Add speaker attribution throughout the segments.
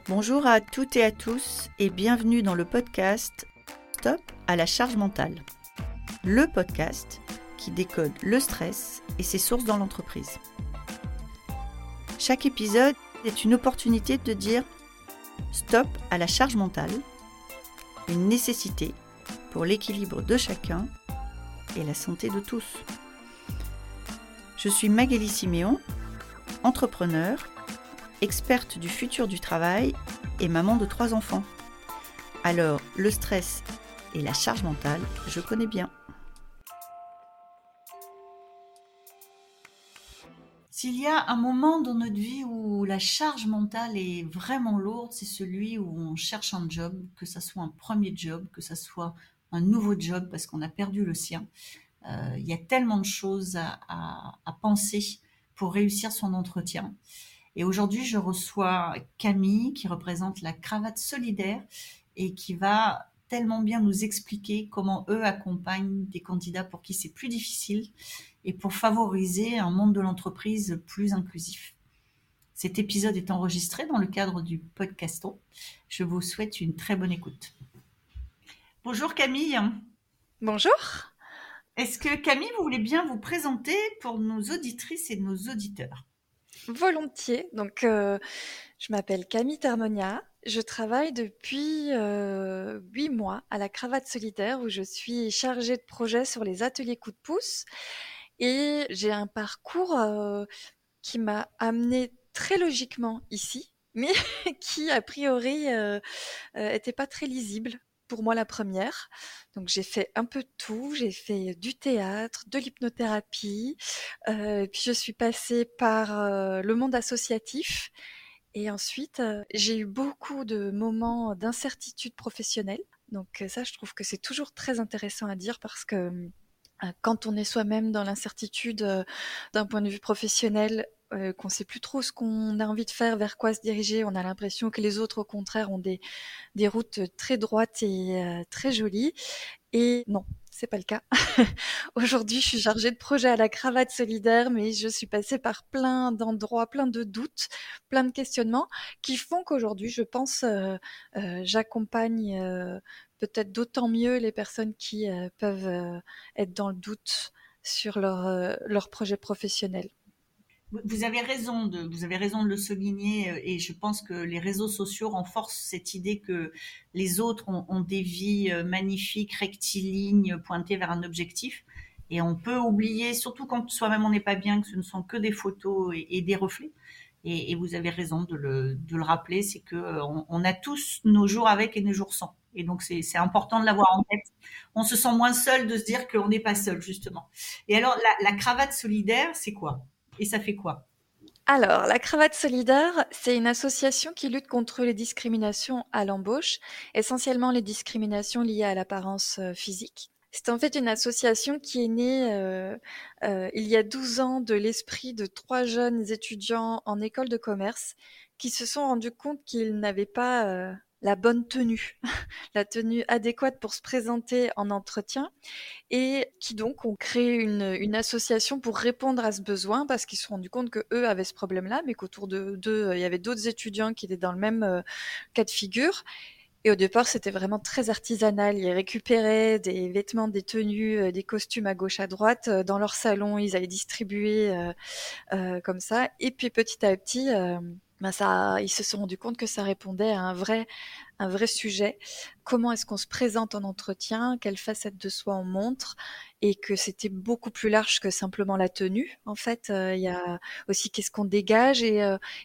Speaker 1: Bonjour à toutes et à tous et bienvenue dans le podcast Stop à la charge mentale. Le podcast qui décode le stress et ses sources dans l'entreprise. Chaque épisode est une opportunité de dire stop à la charge mentale, une nécessité pour l'équilibre de chacun et la santé de tous. Je suis Magali Siméon, entrepreneur, experte du futur du travail et maman de 3 enfants. Alors, le stress et la charge mentale, je connais bien. S'il y a un moment dans notre vie où la charge mentale est vraiment lourde, c'est celui où on cherche un job, que ça soit un premier job, que ça soit un nouveau job parce qu'on a perdu le sien. Il y a tellement de choses à penser pour réussir son entretien. Et aujourd'hui, je reçois Camille qui représente la Cravate Solidaire et qui va tellement bien nous expliquer comment eux accompagnent des candidats pour qui c'est plus difficile et pour favoriser un monde de l'entreprise plus inclusif. Cet épisode est enregistré dans le cadre du podcaston. Je vous souhaite une très bonne écoute. Bonjour Camille.
Speaker 2: Bonjour.
Speaker 1: Est-ce que Camille, vous voulez bien vous présenter pour nos auditrices et nos auditeurs ?
Speaker 2: Volontiers. Donc, je m'appelle Camille Termonia. Je travaille depuis 8 mois à la Cravate Solidaire où je suis chargée de projet sur les ateliers coup de pouce. Et j'ai un parcours qui m'a amenée très logiquement ici, mais qui a priori était pas très lisible. Pour moi, la première. Donc, j'ai fait un peu de tout. J'ai fait du théâtre, de l'hypnothérapie. Puis, je suis passée par le monde associatif. Et ensuite, j'ai eu beaucoup de moments d'incertitude professionnelle. Donc, ça, je trouve que c'est toujours très intéressant à dire parce que quand on est soi-même dans l'incertitude d'un point de vue professionnel, qu'on sait plus trop ce qu'on a envie de faire, vers quoi se diriger, on a l'impression que les autres, au contraire, ont des routes très droites et très jolies. Et non, c'est pas le cas. Aujourd'hui, je suis chargée de projet à la Cravate Solidaire, mais je suis passée par plein d'endroits, plein de doutes, plein de questionnements qui font qu'aujourd'hui, je pense, j'accompagne peut-être d'autant mieux les personnes qui peuvent être dans le doute sur leur projet professionnel.
Speaker 1: Vous avez raison de le souligner et je pense que les réseaux sociaux renforcent cette idée que les autres ont des vies magnifiques, rectilignes, pointées vers un objectif. Et on peut oublier, surtout quand soi-même on n'est pas bien, que ce ne sont que des photos et des reflets. Et vous avez raison de le rappeler, c'est que on a tous nos jours avec et nos jours sans. Et donc c'est important de l'avoir en tête. On se sent moins seul de se dire qu'on n'est pas seul justement. Et alors la cravate solidaire, c'est quoi ? Et ça fait quoi ?
Speaker 2: Alors, la Cravate Solidaire, c'est une association qui lutte contre les discriminations à l'embauche, essentiellement les discriminations liées à l'apparence physique. C'est en fait une association qui est née il y a 12 ans de l'esprit de 3 jeunes étudiants en école de commerce qui se sont rendus compte qu'ils n'avaient pas la bonne tenue, la tenue adéquate pour se présenter en entretien et qui donc ont créé une association pour répondre à ce besoin parce qu'ils se sont rendus compte que eux avaient ce problème-là, mais qu'autour d'eux, il y avait d'autres étudiants qui étaient dans le même cas de figure. Et au départ, c'était vraiment très artisanal. Ils récupéraient des vêtements, des tenues, des costumes à gauche, à droite dans leur salon. Ils allaient distribuer comme ça. Et puis petit à petit, ils se sont rendus compte que ça répondait à un vrai sujet. Comment est-ce qu'on se présente en entretien? Quelle facette de soi on montre? Et que c'était beaucoup plus large que simplement la tenue. En fait, il y a aussi qu'est-ce qu'on dégage et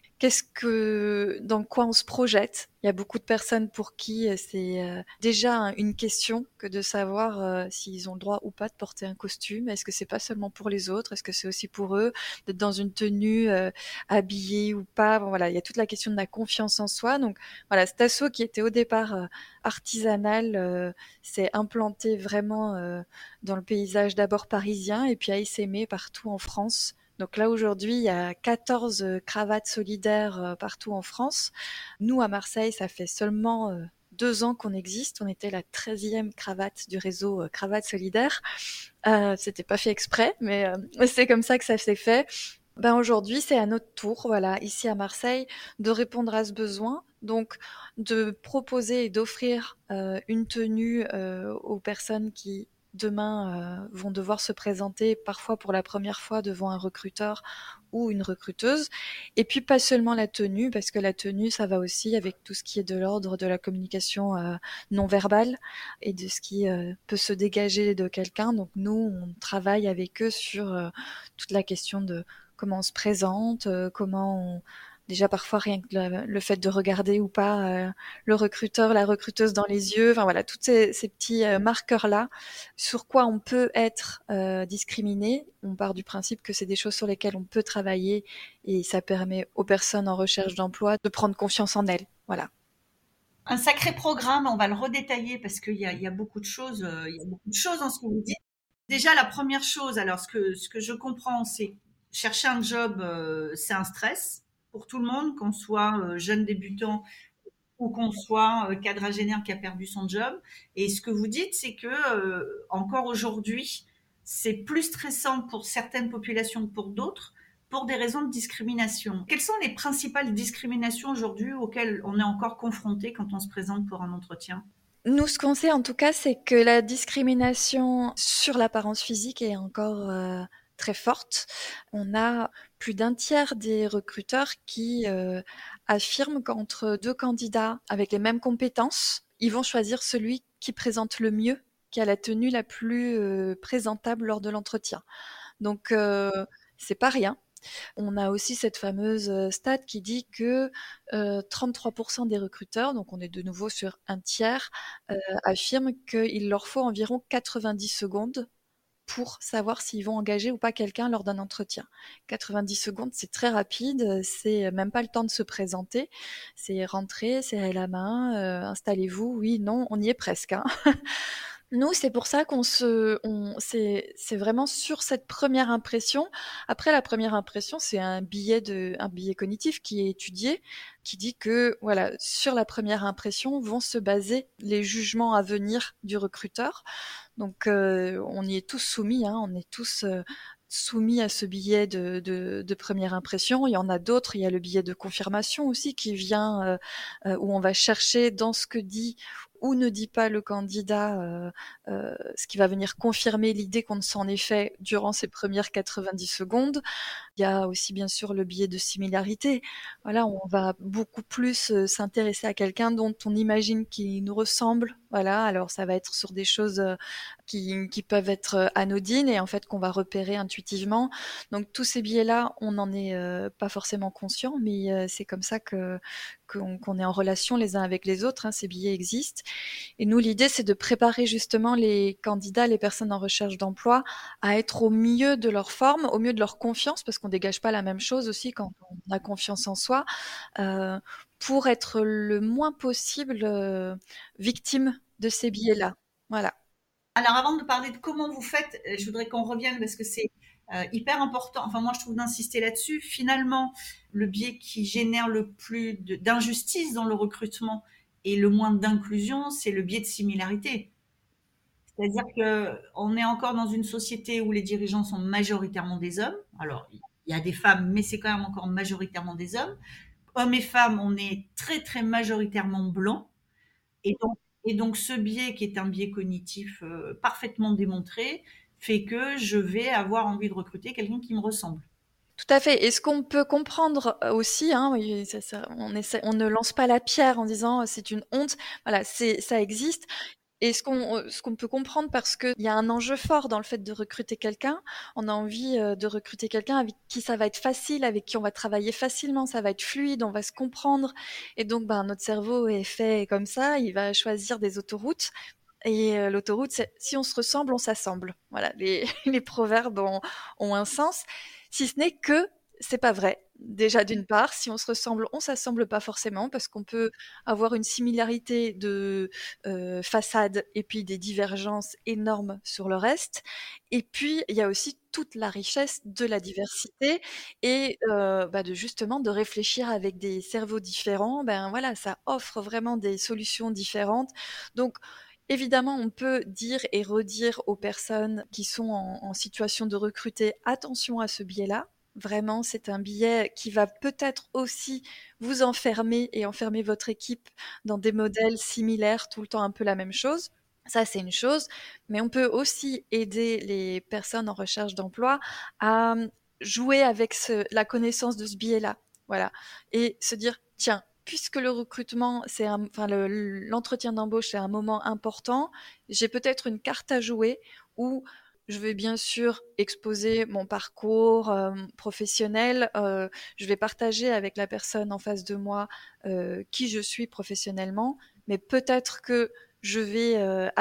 Speaker 2: dans quoi on se projette. Il y a beaucoup de personnes pour qui c'est déjà une question que de savoir s'ils ont le droit ou pas de porter un costume. Est-ce que c'est pas seulement pour les autres? Est-ce que c'est aussi pour eux d'être dans une tenue habillée ou pas? Bon, voilà, il y a toute la question de la confiance en soi. Donc voilà, cet asso qui était au départ artisanal s'est implanté vraiment dans le paysage d'abord parisien et puis a essaimé partout en France. Donc là, aujourd'hui, il y a 14 cravates solidaires partout en France. Nous, à Marseille, ça fait seulement 2 ans qu'on existe. On était la 13e cravate du réseau Cravate Solidaire. C'était pas fait exprès, mais c'est comme ça que ça s'est fait. Ben aujourd'hui, c'est à notre tour, voilà, ici à Marseille, de répondre à ce besoin. Donc, de proposer et d'offrir une tenue aux personnes qui demain vont devoir se présenter parfois pour la première fois devant un recruteur ou une recruteuse. Et puis pas seulement la tenue, parce que la tenue, ça va aussi avec tout ce qui est de l'ordre de la communication non verbale et de ce qui peut se dégager de quelqu'un. Donc nous, on travaille avec eux sur toute la question de comment on se présente, comment on... Déjà parfois rien que le fait de regarder ou pas le recruteur, la recruteuse dans les yeux, enfin voilà, tous ces petits marqueurs-là, sur quoi on peut être discriminé. On part du principe que c'est des choses sur lesquelles on peut travailler et ça permet aux personnes en recherche d'emploi de prendre confiance en elles. Voilà.
Speaker 1: Un sacré programme, on va le redétailler parce il y a beaucoup de choses, il y a beaucoup de choses dans ce que vous dites. Déjà, la première chose, alors ce que je comprends, c'est chercher un job, c'est un stress pour tout le monde, qu'on soit jeune débutant ou qu'on soit quadragénaire qui a perdu son job. Et ce que vous dites, c'est que encore aujourd'hui, c'est plus stressant pour certaines populations que pour d'autres, pour des raisons de discrimination. Quelles sont les principales discriminations aujourd'hui auxquelles on est encore confronté quand on se présente pour un entretien?
Speaker 2: Nous, ce qu'on sait en tout cas, c'est que la discrimination sur l'apparence physique est encore très forte. On a plus d'un tiers des recruteurs qui affirment qu'entre deux candidats avec les mêmes compétences, ils vont choisir celui qui présente le mieux, qui a la tenue la plus présentable lors de l'entretien. Donc, c'est pas rien. On a aussi cette fameuse stat qui dit que 33% des recruteurs, donc on est de nouveau sur un tiers, affirment qu'il leur faut environ 90 secondes pour savoir s'ils vont engager ou pas quelqu'un lors d'un entretien. 90 secondes, c'est très rapide, c'est même pas le temps de se présenter, c'est rentrer, serrer la main, installez-vous, oui, non, on y est presque, hein. Nous, c'est pour ça c'est vraiment sur cette première impression. Après, la première impression, c'est un billet cognitif qui est étudié, qui dit que, voilà, sur la première impression vont se baser les jugements à venir du recruteur. Donc, on y est tous soumis, hein, on est tous soumis à ce billet de première impression. Il y en a d'autres, il y a le billet de confirmation aussi qui vient où on va chercher dans ce que dit ou ne dit pas le candidat, ce qui va venir confirmer l'idée qu'on s'en est fait durant ces premières 90 secondes. Il y a aussi bien sûr le biais de similarité. Voilà, on va beaucoup plus s'intéresser à quelqu'un dont on imagine qu'il nous ressemble. Voilà, alors ça va être sur des choses qui peuvent être anodines et en fait qu'on va repérer intuitivement. Donc tous ces biais-là, on n'en est pas forcément conscient, mais c'est comme ça qu'on est en relation les uns avec les autres, hein, ces biais existent. Et nous, l'idée, c'est de préparer justement les candidats, les personnes en recherche d'emploi à être au mieux de leur forme, au mieux de leur confiance, parce qu'on dégage pas la même chose aussi quand on a confiance en soi, euh, pour être le moins possible victime de ces biais-là. Voilà.
Speaker 1: Alors, avant de parler de comment vous faites, je voudrais qu'on revienne parce que c'est hyper important. Enfin, moi, je trouve d'insister là-dessus. Finalement, le biais qui génère le plus d'injustice dans le recrutement et le moins d'inclusion, c'est le biais de similarité. C'est-à-dire que on est encore dans une société où les dirigeants sont majoritairement des hommes. Alors, il y a des femmes, mais c'est quand même encore majoritairement des hommes. Hommes et femmes, on est très, très majoritairement blancs. Et donc ce biais qui est un biais cognitif parfaitement démontré fait que je vais avoir envie de recruter quelqu'un qui me ressemble.
Speaker 2: Tout à fait. Et ce qu'on peut comprendre aussi, hein, oui, on ne lance pas la pierre en disant c'est une honte. Voilà, ça existe. Et ce qu'on peut comprendre parce qu'il y a un enjeu fort dans le fait de recruter quelqu'un. On a envie de recruter quelqu'un avec qui ça va être facile, avec qui on va travailler facilement, ça va être fluide, on va se comprendre. Et donc, ben, notre cerveau est fait comme ça, il va choisir des autoroutes. Et l'autoroute, c'est si on se ressemble, on s'assemble. Voilà, les proverbes ont un sens, si ce n'est que c'est pas vrai. Déjà, d'une part, si on se ressemble, on s'assemble pas forcément parce qu'on peut avoir une similarité de façade et puis des divergences énormes sur le reste. Et puis, il y a aussi toute la richesse de la diversité et bah, de justement de réfléchir avec des cerveaux différents. Ben voilà, ça offre vraiment des solutions différentes. Donc, évidemment, on peut dire et redire aux personnes qui sont en situation de recruter attention à ce biais-là. Vraiment, c'est un billet qui va peut-être aussi vous enfermer et enfermer votre équipe dans des modèles similaires, tout le temps un peu la même chose. Ça, c'est une chose, mais on peut aussi aider les personnes en recherche d'emploi à jouer avec la connaissance de ce billet-là. Voilà. Et se dire, tiens, puisque le recrutement, enfin, l'entretien d'embauche, c'est un moment important, j'ai peut-être une carte à jouer où je vais bien sûr exposer mon parcours professionnel. Je vais partager avec la personne en face de moi qui je suis professionnellement, mais peut-être que je vais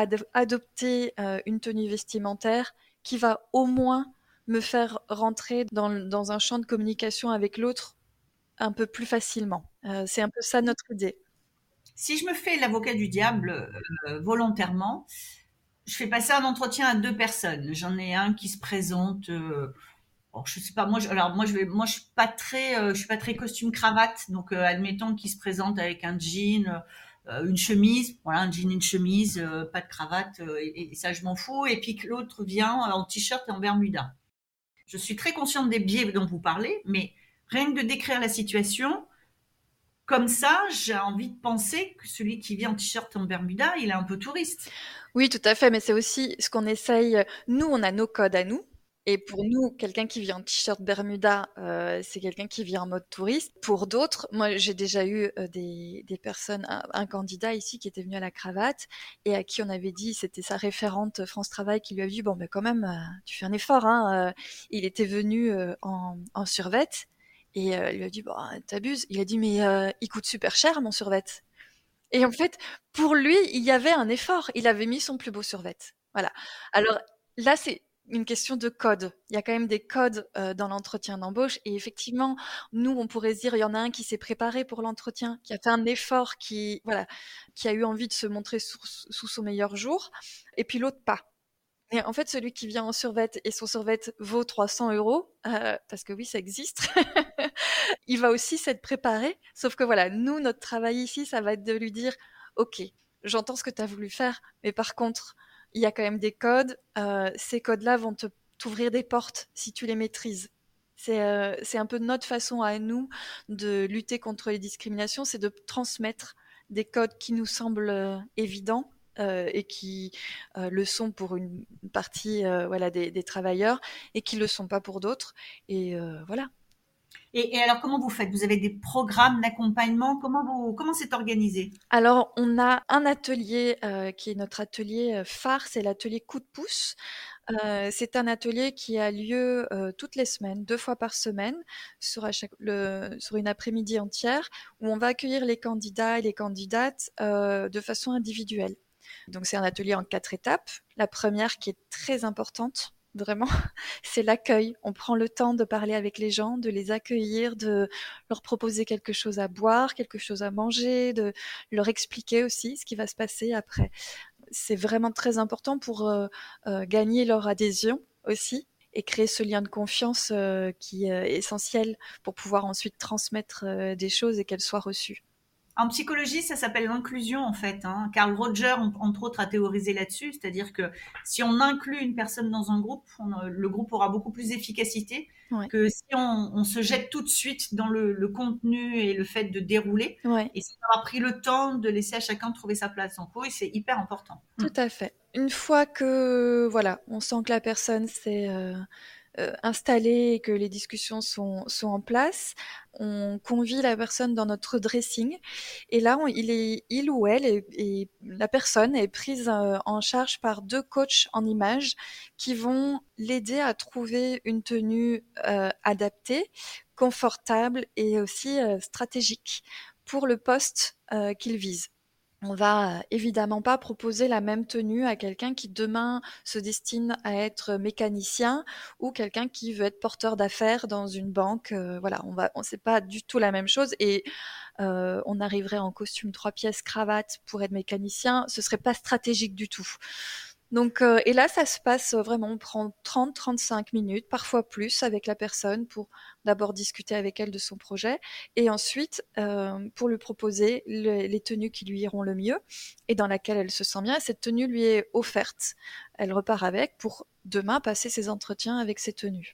Speaker 2: adopter une tenue vestimentaire qui va au moins me faire rentrer dans un champ de communication avec l'autre un peu plus facilement. C'est un peu ça notre idée.
Speaker 1: Si je me fais l'avocat du diable volontairement, je fais passer un entretien à 2 personnes. J'en ai un qui se présente, alors je sais pas, moi je suis pas très costume cravate, donc admettons qu'il se présente avec un jean, une chemise, voilà, un jean, une chemise, pas de cravate, et ça je m'en fous. Et puis que l'autre vient en t-shirt et en bermuda. Je suis très consciente des biais dont vous parlez, mais rien que de décrire la situation, comme ça, j'ai envie de penser que celui qui vient en t-shirt et en bermuda, il est un peu touriste.
Speaker 2: Oui, tout à fait, mais c'est aussi ce qu'on essaye. Nous, on a nos codes à nous. Et pour nous, quelqu'un qui vient en t-shirt Bermuda, c'est quelqu'un qui vient en mode touriste. Pour d'autres, moi, j'ai déjà eu des personnes, un candidat ici qui était venu à la cravate et à qui on avait dit, c'était sa référente France Travail qui lui a dit, bon, mais quand même, tu fais un effort, hein. Il était venu en survêt et il lui a dit, bon, t'abuses. Il a dit, mais il coûte super cher mon survêt. Et en fait, pour lui, il y avait un effort. Il avait mis son plus beau survêt. Voilà. Alors là, c'est une question de code. Il y a quand même des codes dans l'entretien d'embauche. Et effectivement, nous, on pourrait se dire, il y en a un qui s'est préparé pour l'entretien, qui a fait un effort, voilà, qui a eu envie de se montrer sous son meilleur jour, et puis l'autre pas. Et en fait, celui qui vient en survêt et son survêt vaut 300 euros, parce que oui, ça existe, il va aussi s'être préparé. Sauf que voilà, nous, notre travail ici, ça va être de lui dire, OK, j'entends ce que tu as voulu faire, mais par contre, il y a quand même des codes. Ces codes-là vont t'ouvrir des portes si tu les maîtrises. C'est un peu notre façon à nous de lutter contre les discriminations, c'est de transmettre des codes qui nous semblent évidents et qui le sont pour une partie voilà, des travailleurs et qui ne le sont pas pour d'autres. Et voilà.
Speaker 1: Et alors, comment vous faites? Vous avez des programmes d'accompagnement? Comment c'est organisé?
Speaker 2: Alors, on a un atelier qui est notre atelier phare, c'est l'atelier coup de pouce. C'est un atelier qui a lieu toutes les semaines, 2 fois par semaine, sur une après-midi entière, où on va accueillir les candidats et les candidates de façon individuelle. Donc, c'est un atelier en 4 étapes. La première qui est très importante, vraiment, c'est l'accueil. On prend le temps de parler avec les gens, de les accueillir, de leur proposer quelque chose à boire, quelque chose à manger, de leur expliquer aussi ce qui va se passer après. C'est vraiment très important pour gagner leur adhésion aussi et créer ce lien de confiance qui est essentiel pour pouvoir ensuite transmettre des choses et qu'elles soient reçues.
Speaker 1: En psychologie, ça s'appelle l'inclusion en fait, hein. Carl Roger, entre autres, a théorisé là-dessus, c'est-à-dire que si on inclut une personne dans un groupe, le groupe aura beaucoup plus d'efficacité
Speaker 2: Ouais,
Speaker 1: que si on se jette tout de suite dans le contenu et le fait de dérouler,
Speaker 2: ouais,
Speaker 1: et si on a pris le temps de laisser à chacun trouver sa place. Donc oui, c'est hyper important. Mm.
Speaker 2: tout à fait. Une fois que voilà, on sent que la personne s'est installée et que les discussions sont en place, on convie la personne dans notre dressing et là, il ou elle et la personne est prise en charge par 2 coachs en images qui vont l'aider à trouver une tenue adaptée, confortable et aussi stratégique pour le poste qu'il vise. On va évidemment pas proposer la même tenue à quelqu'un qui demain se destine à être mécanicien ou quelqu'un qui veut être porteur d'affaires dans une banque. Voilà, c'est pas du tout la même chose et on arriverait en costume 3 pièces cravate pour être mécanicien, ce serait pas stratégique du tout. Donc, et là, ça se passe vraiment, on prend 30-35 minutes, parfois plus, avec la personne pour d'abord discuter avec elle de son projet et ensuite pour lui proposer les tenues qui lui iront le mieux et dans laquelle elle se sent bien. Cette tenue lui est offerte. Elle repart avec pour demain passer ses entretiens avec ces tenues.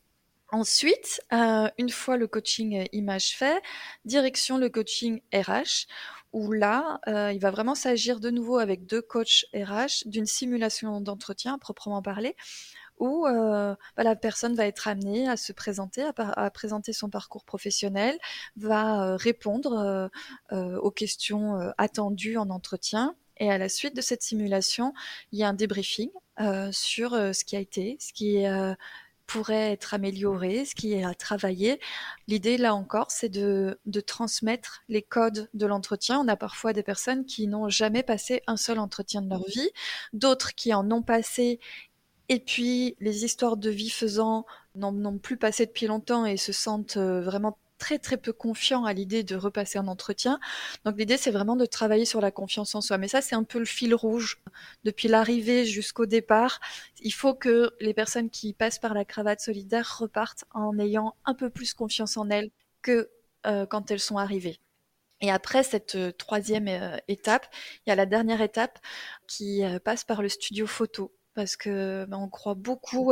Speaker 2: Ensuite, une fois le coaching image fait, direction le coaching RH, où là, il va vraiment s'agir de nouveau avec 2 coachs RH d'une simulation d'entretien à proprement parler, où la personne va être amenée à se présenter, à présenter son parcours professionnel, va répondre aux questions attendues en entretien. Et à la suite de cette simulation, il y a un débriefing sur ce qui a été, ce qui pourrait être amélioré, ce qui est à travailler. L'idée, là encore, c'est de transmettre les codes de l'entretien. On a parfois des personnes qui n'ont jamais passé un seul entretien de leur vie, d'autres qui en ont passé et puis, les histoires de vie faisant, n'ont plus passé depuis longtemps et se sentent vraiment très très peu confiants à l'idée de repasser un entretien. Donc l'idée, c'est vraiment de travailler sur la confiance en soi. Mais ça, c'est un peu le fil rouge depuis l'arrivée jusqu'au départ. Il faut que les personnes qui passent par la cravate solidaire repartent en ayant un peu plus confiance en elles que quand elles sont arrivées. Et après cette troisième étape, il y a la dernière étape qui passe par le studio photo. Parce que on croit beaucoup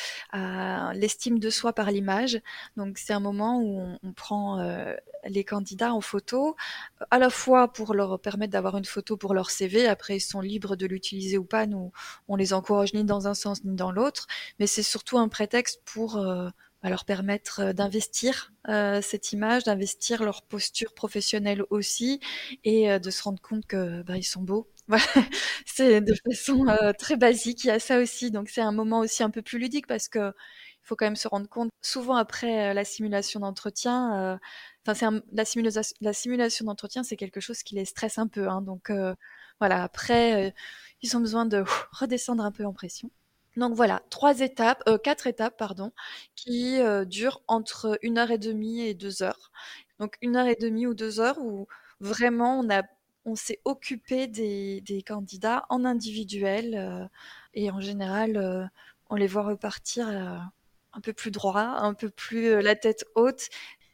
Speaker 2: à l'estime de soi par l'image. Donc c'est un moment où on prend les candidats en photo, à la fois pour leur permettre d'avoir une photo pour leur CV. Après, ils sont libres de l'utiliser ou pas. Nous, on les encourage ni dans un sens ni dans l'autre. Mais c'est surtout un prétexte pour leur permettre d'investir cette image, d'investir leur posture professionnelle aussi, et de se rendre compte que ils sont beaux. Voilà, c'est de façon très basique. Il y a ça aussi, donc c'est un moment aussi un peu plus ludique parce que il faut quand même se rendre compte. Souvent après la simulation d'entretien, enfin la simulation d'entretien, c'est quelque chose qui les stresse un peu, hein, donc voilà. Après, ils ont besoin de redescendre un peu en pression. Donc voilà, 4 étapes, pardon, qui durent entre 1 heure et demie et 2 heures. Donc 1 heure et demie ou 2 heures où vraiment on s'est occupé des candidats en individuel et en général, on les voit repartir un peu plus droit, un peu plus la tête haute.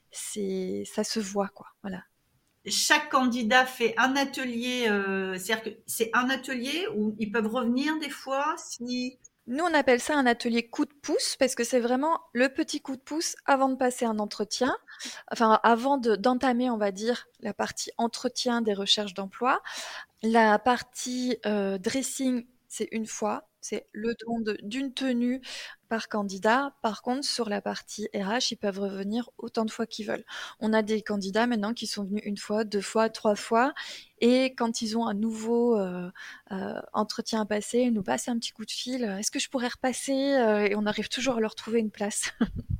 Speaker 2: Ça se voit, quoi. Voilà.
Speaker 1: Chaque candidat fait un atelier, c'est-à-dire que c'est un atelier où ils peuvent revenir des fois si.
Speaker 2: Nous, on appelle ça un atelier coup de pouce parce que c'est vraiment le petit coup de pouce avant de passer un entretien, enfin avant d'entamer, on va dire, la partie entretien des recherches d'emploi. La partie dressing, c'est une fois, c'est le don d'une tenue par candidat. Par contre, sur la partie RH, ils peuvent revenir autant de fois qu'ils veulent. On a des candidats maintenant qui sont venus une fois, 2 fois, 3 fois, et quand ils ont un nouveau entretien à passer, ils nous passent un petit coup de fil. Est-ce que je pourrais repasser? Et on arrive toujours à leur trouver une place.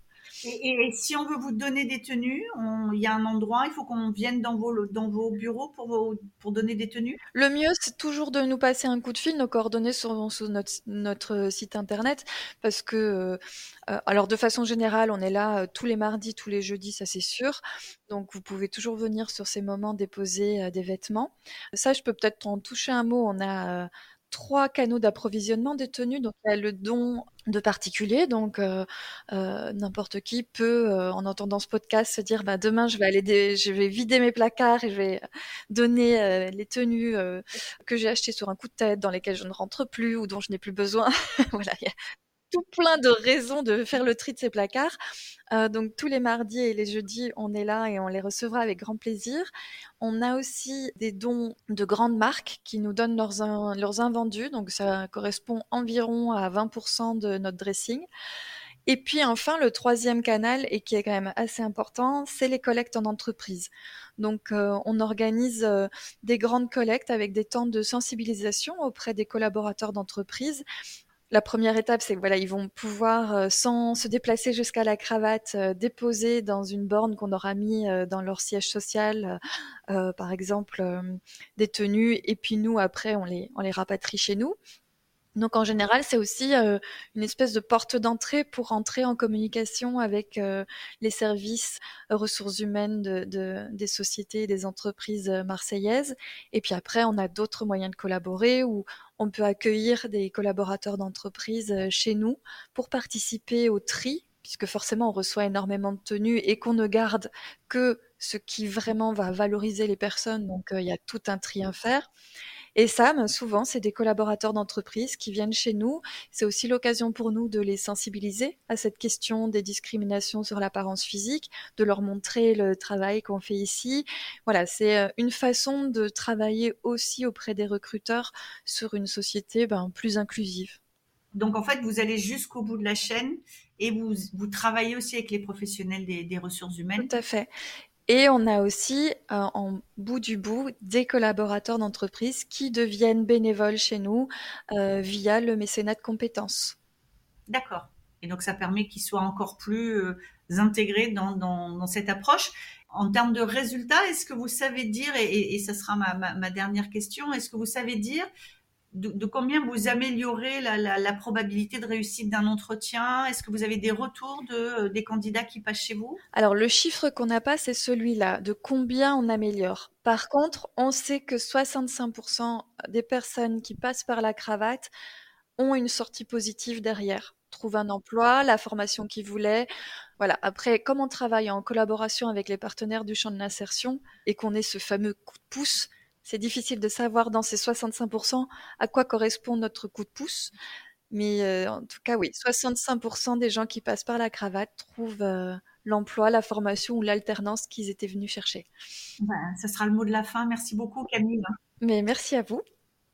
Speaker 1: Et si on veut vous donner des tenues, il y a un endroit, il faut qu'on vienne dans vos bureaux pour donner des tenues.
Speaker 2: Le mieux, c'est toujours de nous passer un coup de fil. Nos coordonnées sont sur notre site internet parce que, alors de façon générale, on est là tous les mardis, tous les jeudis, ça c'est sûr. Donc vous pouvez toujours venir sur ces moments déposer des vêtements. Ça, je peux peut-être en toucher un mot. On a 3 canaux d'approvisionnement des tenues. Donc il y a le don de particuliers. Donc n'importe qui peut, en entendant ce podcast, se dire, bah, demain je vais vider mes placards et je vais donner les tenues que j'ai achetées sur un coup de tête, dans lesquelles je ne rentre plus ou dont je n'ai plus besoin. Voilà, il y a tout plein de raisons de faire le tri de ces placards. Donc tous les mardis et les jeudis, on est là et on les recevra avec grand plaisir. On a aussi des dons de grandes marques qui nous donnent leurs invendus, donc ça correspond environ à 20% de notre dressing. Et puis enfin, le troisième canal, et qui est quand même assez important, c'est les collectes en entreprise. Donc on organise des grandes collectes avec des temps de sensibilisation auprès des collaborateurs d'entreprise. La première étape, c'est que voilà, ils vont pouvoir, sans se déplacer jusqu'à la cravate, déposer dans une borne qu'on aura mis dans leur siège social, par exemple, des tenues. Et puis nous, après, on les rapatrie chez nous. Donc en général, c'est aussi une espèce de porte d'entrée pour entrer en communication avec les services ressources humaines des sociétés et des entreprises marseillaises. Et puis après, on a d'autres moyens de collaborer où on peut accueillir des collaborateurs d'entreprise chez nous pour participer au tri, puisque forcément on reçoit énormément de tenues et qu'on ne garde que ce qui vraiment va valoriser les personnes. Donc il y a tout un tri à faire. Et ça, souvent, c'est des collaborateurs d'entreprise qui viennent chez nous. C'est aussi l'occasion pour nous de les sensibiliser à cette question des discriminations sur l'apparence physique, de leur montrer le travail qu'on fait ici. Voilà, c'est une façon de travailler aussi auprès des recruteurs sur une société plus inclusive.
Speaker 1: Donc en fait, vous allez jusqu'au bout de la chaîne et vous travaillez aussi avec les professionnels des ressources
Speaker 2: Tout
Speaker 1: humaines.
Speaker 2: à fait. Et on a aussi, en bout du bout, des collaborateurs d'entreprise qui deviennent bénévoles chez nous via le mécénat de compétences.
Speaker 1: D'accord. Et donc ça permet qu'ils soient encore plus intégrés dans cette approche. En termes de résultats, est-ce que vous savez dire, et ça sera ma dernière question, est-ce que vous savez dire de combien vous améliorez la probabilité de réussite d'un entretien? Est-ce que vous avez des retours des candidats qui passent chez vous?
Speaker 2: Alors, le chiffre qu'on n'a pas, c'est celui-là, de combien on améliore. Par contre, on sait que 65% des personnes qui passent par la cravate ont une sortie positive derrière. Trouvent un emploi, la formation qu'ils voulaient. Voilà. Après, comme on travaille en collaboration avec les partenaires du champ de l'insertion et qu'on ait ce fameux coup de pouce, c'est difficile de savoir dans ces 65% à quoi correspond notre coup de pouce. Mais en tout cas, oui, 65% des gens qui passent par la cravate trouvent l'emploi, la formation ou l'alternance qu'ils étaient venus chercher.
Speaker 1: Ben, ça sera le mot de la fin. Merci beaucoup, Camille.
Speaker 2: Mais merci à vous.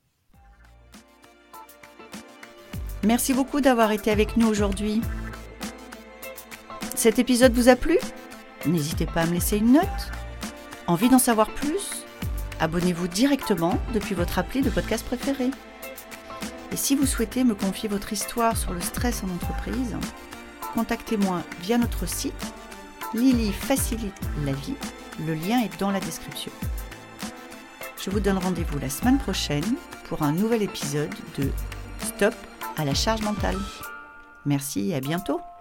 Speaker 1: Merci beaucoup d'avoir été avec nous aujourd'hui. Cet épisode vous a plu? N'hésitez pas à me laisser une note. Envie d'en savoir plus? Abonnez-vous directement depuis votre appli de podcast préféré. Et si vous souhaitez me confier votre histoire sur le stress en entreprise, contactez-moi via notre site Lily facilite la vie. Le lien est dans la description. Je vous donne rendez-vous la semaine prochaine pour un nouvel épisode de Stop à la charge mentale. Merci et à bientôt.